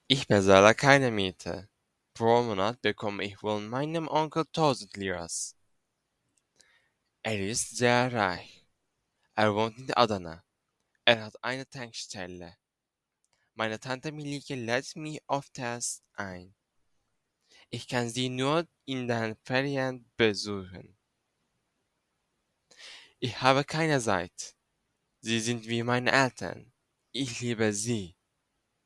Ich bezahle keine Miete. Pro Monat bekomme ich von meinem Onkel 1000 Liras. Er ist sehr reich. Er wohnt in Adana. Er hat eine Tankstelle. Meine Tante Melike lädt mich öfters ein. Ich kann sie nur in den Ferien besuchen. Ich habe keine Zeit. Sie sind wie meine Eltern. Ich liebe sie.